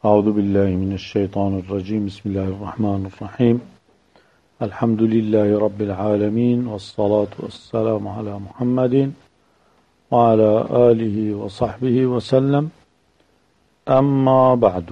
أعوذ بالله من الشيطان الرجيم. بسم الله الرحمن الرحيم. الحمد لله رب العالمين، والصلاة والسلام على محمد وعلى آله وصحبه وسلم. أما بعد،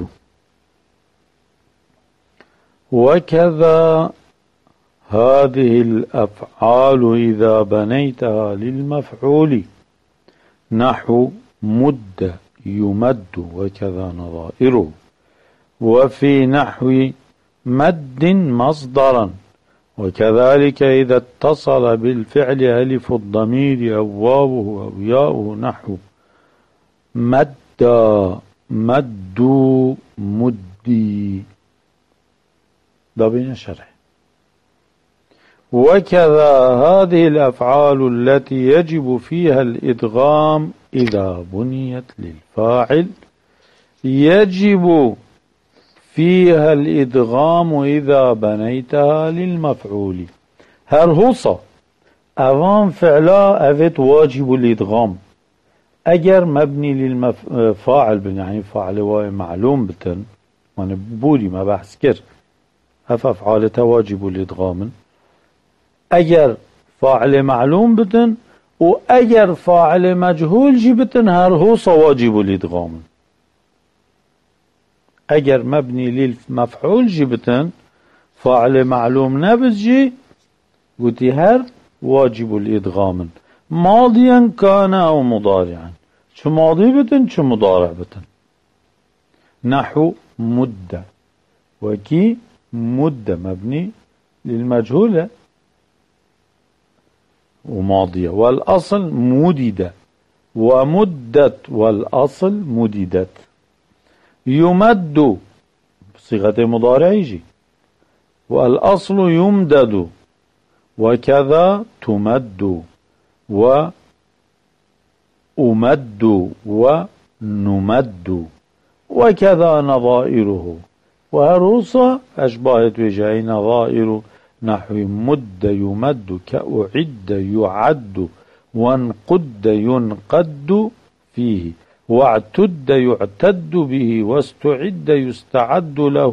وكذا هذه الأفعال إذا بنيتها للمفعول نحو مد يمد وكذا نظائره، وفي نحو مد مصدرا، وكذلك إذا اتصل بالفعل ألف الضمير أو واوه أو ياؤه نحو مد مدوا مدي. ده بين شرح. وكذا هذه الأفعال التي يجب فيها الإدغام إذا بنيت للفاعل يجب فيها الإدغام إذا بنيتها للمفعول. هر هوصا اوان فعلا اوت واجب الإدغام اگر مبني للفاعل بن، يعني فاعل واي معلوم بتن وانا بولي ما بحث كر اف افعالته واجب الإدغام. اگر فاعل معلوم بتن و اگر فاعل مجهول جي بتن هر هوصا واجب الإدغام. اگر مبني للمفعول جي بتن فاعل معلوم نبز جي قلتي هر واجب الإدغام ماضيا كان أو مضارعا، شو ماضي بتن شو مضارع بتن. نحو مدة، وكي مدة مبني للمجهولة وماضية، والأصل مددة ومدت والأصل مددت. يمد صيغة مضارع يجي، والأصل يمدد، وكذا تمد وأمد ونمد وكذا نظائره. وهروصة أشباهت وجهي نظائر نحو مد يمد كأعد يعد وانقد ينقد فيه واعتد يعتد به واستعد يستعد له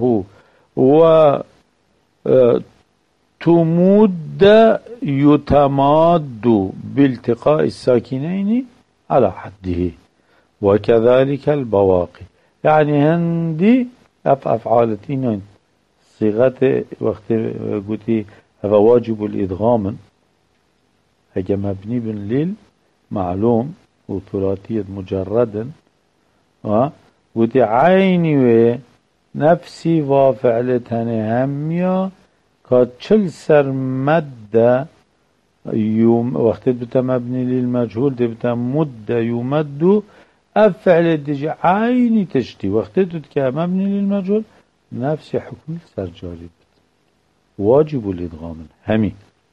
وتمد يتماد بالتقاء الساكنين على حده، وكذلك البواقي. يعني هندي أفعالتين صيغة وقت قلتي هذا واجب الإدغام هجا مبني بن ليل معلوم وثلاثية مجردا، قلتي عيني نفسي وفعلتني هميا كاتشل سر مد يوم وقت بتا مبني للمجهول دي بتا مد يمد أفعل ديجي عيني تشتي وقت تتكا مبني للمجهول نفس حكم سر جاري واجب الإدغام همي.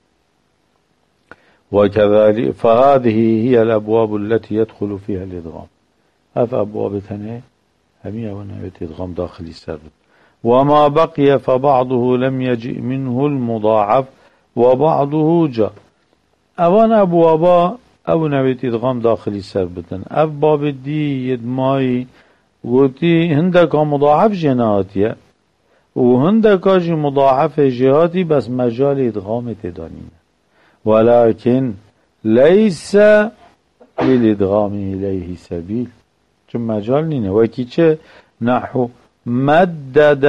وكذلك فهذه هي الأبواب التي يدخل فيها الإدغام. أف أبواب تانية همية ونهاية إدغام داخلي سرد. وما بقي فبعضه لم يجئ منه المضاعف وبعضه جاء. أوان أبوابا أو نويت إدغام داخلي سربتن. أف باب دي يدماي قلتي هندك مضاعف جناتية وهندك جي مضاعف جهاتي بس مجال إدغام تدانين، ولكن ليس للإدغام إليه سبيل چون مجال نينه. وكي چه نحو مدد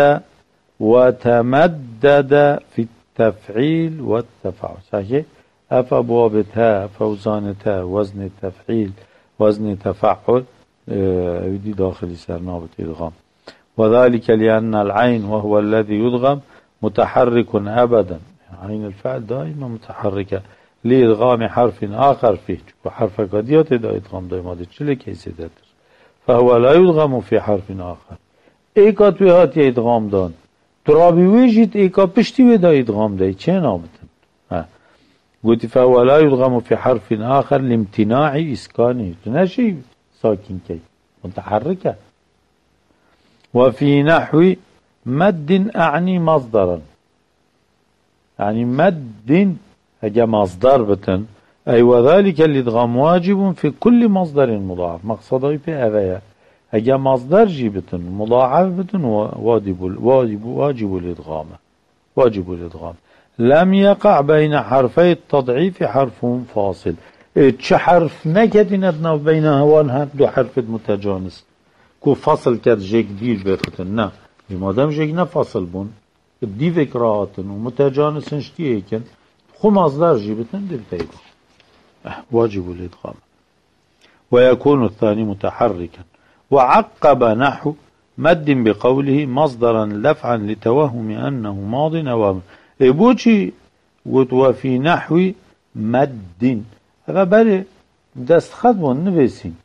وتمدد في التفعيل والتفاعل. صحيح أف أبوابتها فوزانتها وزن التفعيل وزن تفعل يدي داخل سرنابة إدغام. وذلك لأن العين وهو الذي يدغم متحرك أبدا، عين الفعل دائما متحركة لإدغام حرف آخر فيه، وحرف قديات دا إدغام دائما دي كيسي داتر، فهو لا يدغم في حرف آخر. ايكا توي هاتي إدغام دان ترابي ويجيت ايكا پشتي ودا إدغام داي چه نامتن. قلت فهو لا يدغم في حرف آخر لامتناع إسكانه، نشي ساكن كي متحركة. وفي نحو مد أعني مصدرا، يعني مد هجا مصدر بتن أي وذلك الإدغام واجب في كل مصدر مضاعف. مقصده في هذا اگه مصدر جي بتن مضاعف بتن واجب الادغام واجب الادغام. لم يقع بين حرفي التضعيف حرف فاصل. چه حرف نكدين ادنا بينها وانها دو حرف متجانس كو فصل كد جيك ديل بيختن نا لمادام جيك نفصل بون دي فكراتن ومتجانسن شتيهكن خو مصدر جيبتن دي بتايد واجب الادغام. ويكون الثاني متحركا وعقب نحو مد بقوله مصدرا لفعا لتوهم أنه ماض أو أمر. بوشي وفي نحو مد هذا بله دست خدمون نبسين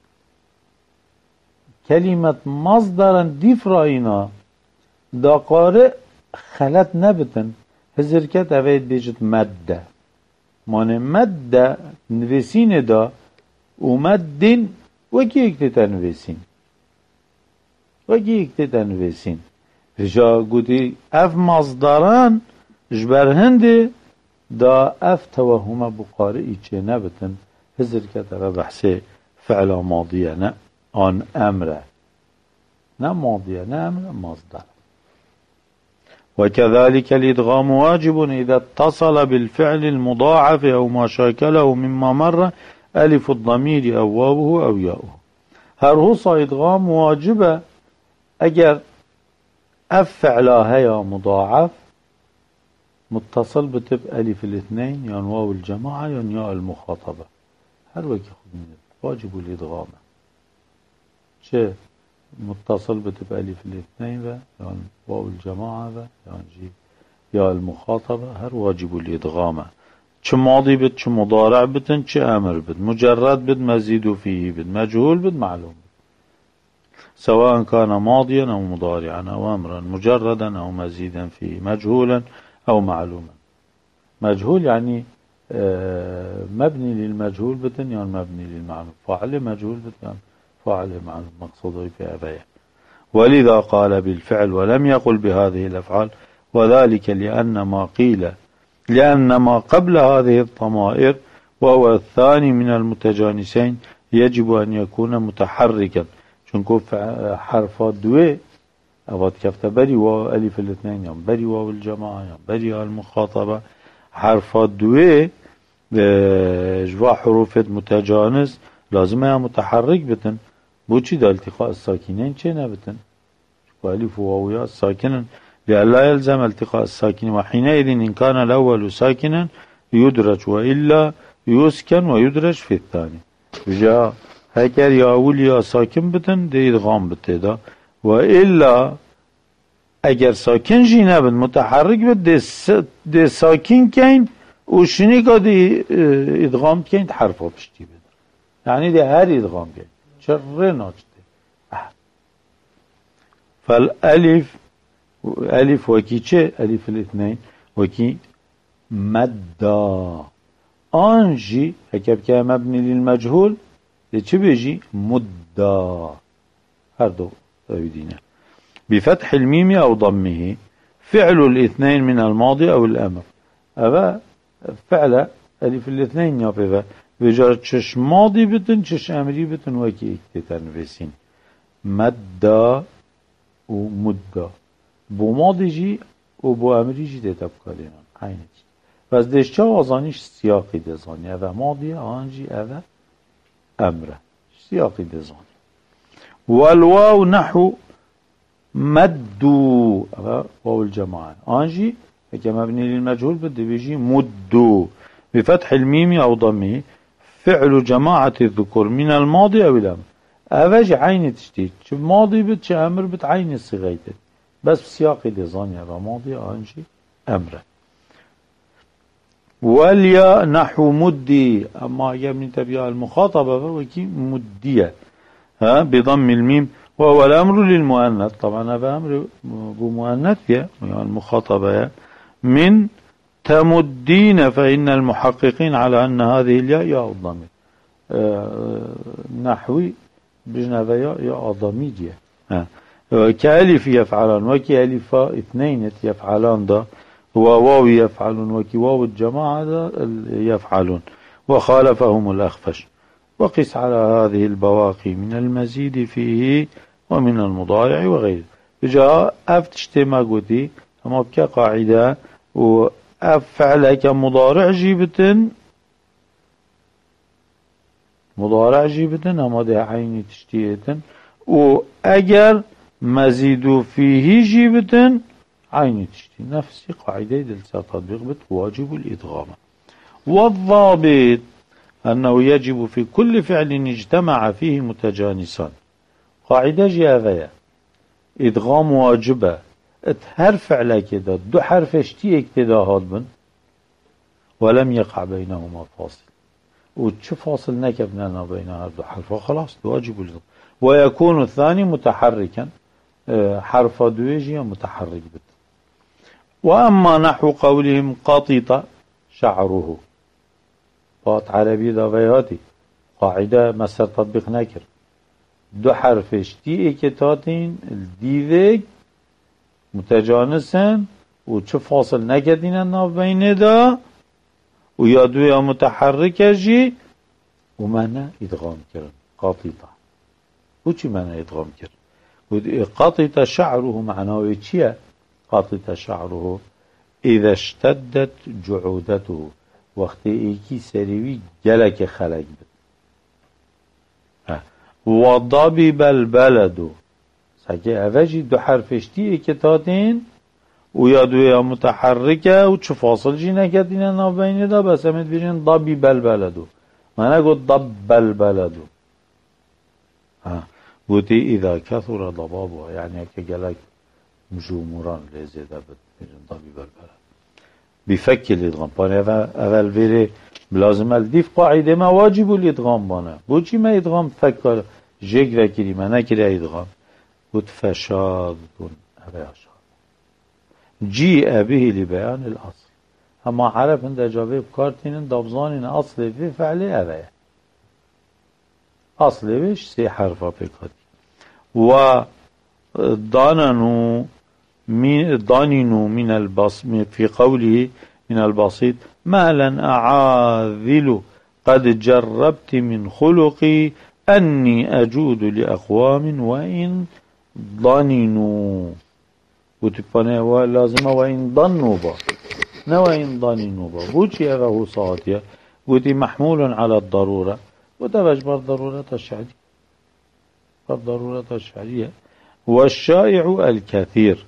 كلمة مصدرا ديف رأينا دا قارئ خلت نبتن هزركت اوید بيجت مد مانه مد نبسين دا ومدين وكي اكتتا نبسين وكي اكتتا نبسين رجا قدي اف مصدران جبر هنده دا اف توهم بقارئي چه نبتن هزر كتر بحثي فعل ماضية نا آن امره نا ماضية نا امره مصدر. وكذلك الادغام واجب اذا اتصل بالفعل المضاعف او ما شاكله مما مر الف الضمير او واوه او ياؤه. هر هو ادغام واجبه اگر اف فعلها يا مضاعف متصل بتب ألف الاثنين يعني واو الجماعة يعني ياء المخاطبة هر وكي خد من واجب الإدغام شيء متصل بتب ألف الاثنين يعني واو الجماعة يعني جي ياء المخاطبة هر واجب الإدغام. چه ماضي بد چه مضارع بتن چه أمر بد مجرد بد مزيد فيه بد مجهول بد معلوم بد سواء كان ماضيا أو مضارعا أو أمرا مجردا أو مزيدا فيه مجهولا أو معلوما. مجهول يعني مبني للمجهول بتن يعني مبني للمعلوم فاعل مجهول بتن يعني فاعل معلوم مقصوده في أبيه. ولذا قال بالفعل ولم يقل بهذه الأفعال وذلك لأن ما قبل هذه الضمائر وهو الثاني من المتجانسين يجب أن يكون متحركا چونكو حرفات دوي أباد كفته بري واو ألف الاثنين يعني بري واو الجماعة يعني بري المخاطبة حرفات دوي جوا حروف متجانس لازم هي متحرك بتن بوچي دا التقاء الساكنين چه نبتن ألف واو يا ساكنا لألا يلزم التقاء الساكن وحينئذ إن كان الأول ساكنا يدرج وإلا يسكن ويدرج في الثاني جاء هكذا يا أول يا ساكن بتن دي إدغام بتدا وإلا اگر ساکن جی نبود متحرک بود ده ساکن کن وشنی که ده ادغام کن حرفا پشتی بده یعنی ده هر ادغام کن چره ناچده فالالف الف وکی چه الف الاثنين وکی مدا آنجی هکب که مبنی للمجهول ده چه بجی مدا هر دو أبدينا بفتح الميم أو ضمه فعل الاثنين من الماضي أو الأمر أبا فعل ألف الاثنين يابا بجار تشش ماضي بتن تشش أمري بتن وكي اكتتن بسين مدى ومدى بو ماضي جي وبو أمري جي تتبقى لنا عينك بس ديش چه آزانيش سياقي دزاني أبا ماضي آنجي أبا أمره سياقي دزاني. والواو نحو مدو واو الجماعة آنجي كما مبني للمجهول بده بيجي مدو بفتح الميم أو ضمه فعل جماعة الذكور من الماضي أو الأمر أفاجي عين تشتيت شو ماضي بت شو أمر بت عين الصغيرة بس بسياق لزان يا ماضي آنجي أمر. والياء نحو مدي أما يبني تبيع المخاطبة فهو كي مدية بضم الميم وهو الأمر للمؤنث طبعا هذا أمر بمؤنث يعني المخاطبة من تمدين فإن المحققين على أن هذه الياء ياء الضمير نحوي بجنب ياء ضمير كألف يفعلان وكي ألف اثنين يفعلان ده وواو يفعلون وكي واو الجماعة ده يفعلون وخالفهم الأخفش وقس على هذه البواقي من المزيد فيه ومن المضارع وغيره. بجاء أفتشتي ما قلتي أما بك قاعدة وأفعلك مضارع جيبتن مضارع جيبتن أما ده عيني تشتيتن وأجر مزيد فيه جيبتن عيني تشتي. نفس قاعدة دلسة تطبيق واجب الإدغام. والضابط أنه يجب في كل فعل اجتمع فيه متجانسان. قاعدة جاء إدغام واجبة هر فعل كده دو حرف اشتي اكتداهات بن ولم يقع بينهما فاصل وش فاصل نكبنا بينها دو حرف خلاص واجب الإدغام. ويكون الثاني متحركا حرف دويجي متحرك بت. وأما نحو قولهم قطط شعره قاط عربي ضوياتي قاعدة مسر تطبيق نكر دو حرف اشتي اكتاتين الديذك متجانسا وچه فاصل نكدين الناف بين دا ويادويا متحركة جي ومعنى ادغام كرن قاططة. وچي معنى ادغام كرن قاططة شعره معناه چيه قاططة شعره إذا اشتدت جعودته وقت ايكي سريوي جلك خلق بد. وضبب البلد ساكي اوجي دو حرفشتي اكتاتين ويادويا متحركة وچه فاصل جي نكتين انا بين دا بس امد بيجين ضبب البلد ما نقول ضب البلد قلتي إذا كثر ضبابها يعني كجلك مجومران لزيدا بد بيجين ضبب البلد بفك الادغام بانه اول بيري بلازم الديف قاعده ما واجب الادغام بانه بوچي ما ادغام فكر جيك وكري ما نكري ادغام قد فشاد كن ابياشا جيء به لبيان الاصل. اما عرب عند جواب كارتين دابزانين اصل في فعل ابيا اصل بش سي حرفا بكاتي و ضاننوا من البصم في قوله من البسيط مالا أعاذل قد جربت من خلقي أني أجود لأقوام وإن ضننوا وتبقى لازم وإن ضنوا با وإن ضننوا با بوشي أغاه صاتيا قلت محمول على الضرورة وتبجبر ضرورة الشعرية فالضرورة الشعرية والشائع الكثير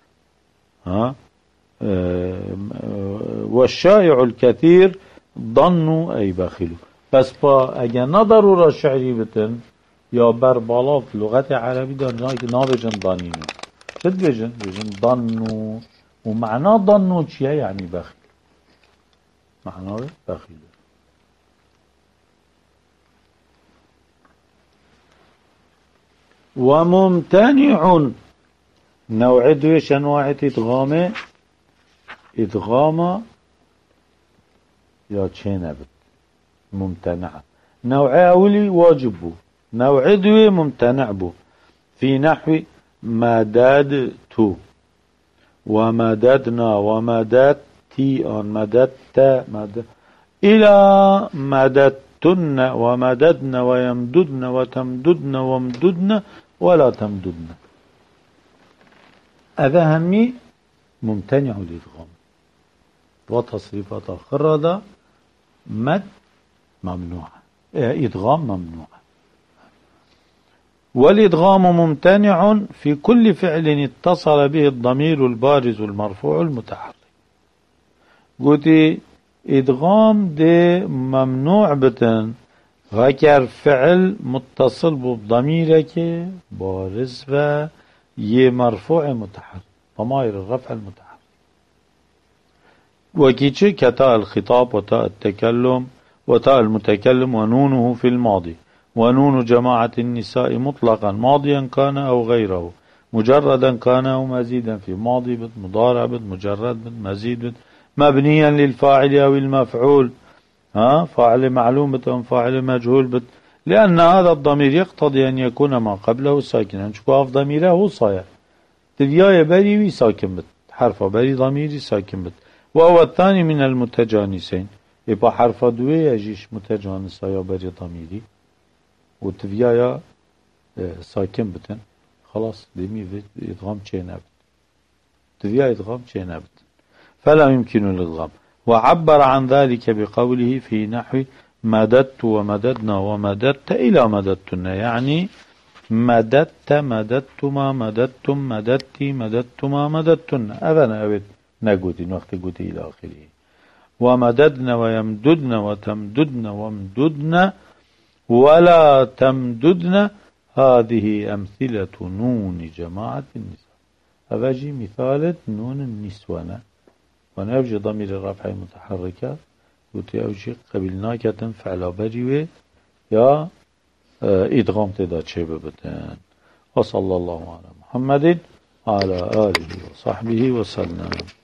والشائع الكثير ظنوا أي بخلوا بس با اگر ضرورة شعري بتن يا بربالات لغة عربي دار نابجن ضانينو شد بجن ظنوا ومعنى ظنوا چيه يعني بخل معناه بخل. وممتنع نوع دوش انواع ادغام يا چينه بد ممتنع نوع اولي واجب بو نوع دوي ممتنع بو في نحو مددت ومددنا ومددتي مددت مدد الى مددتن ومددن ويمددن وتمددن وامددن ولا تمددن. هذا همي ممتنع الإدغام وتصريفات الخردة مد ممنوع إدغام ممنوع. والإدغام ممتنع في كل فعل اتصل به الضمير البارز المرفوع المتحرك. قلت إدغام ده ممنوع بتن غير فعل متصل بالضميرك بارز و يه مرفوع متحرك ضمائر الرفع المتحرك وكيتش كتاء الخطاب وتاء التكلم وتاء المتكلم ونونه في الماضي ونون جماعة النساء مطلقا ماضيا كان أو غيره مجردا كان أو مزيدا في ماضي بد مضارع بد مجرد بد مزيد بد مبنيا للفاعل أو المفعول فاعل معلوم بد أو فاعل مجهول بد لأن هذا الضمير يقتضي أن يكون ما قبله ساكنا شكو ضميره هو صاير تبياي بري ساكن بد حرف بري ضميري ساكن بد وهو الثاني من المتجانسين يبقى حرف دوي يجيش متجانس يا بري ضميري وتفيايا ساكن بتن خلاص دمي إدغام شينا بتن تفيا إدغام شينا بتن فلا يمكن الإدغام. وعبر عن ذلك بقوله في نحو مددت ومددنا ومددت إلى مددتنا، يعني مددت مددتما مددتم مددتي مددتما مددتن. أذن أبد نقودي وقت قودي إلى آخره. ومددن ويمددن وتمددن وامددن ولا تمددن، هذه أمثلة نون جماعة النساء. أفاجي مثالة نون النسوانة، وانا أوجي ضمير الرفع المتحركة قلت أوجي قبلناك تنفع لابريوه يا إدغام تدات شبه بتان. وصلى الله على محمد على آله وصحبه وسلم.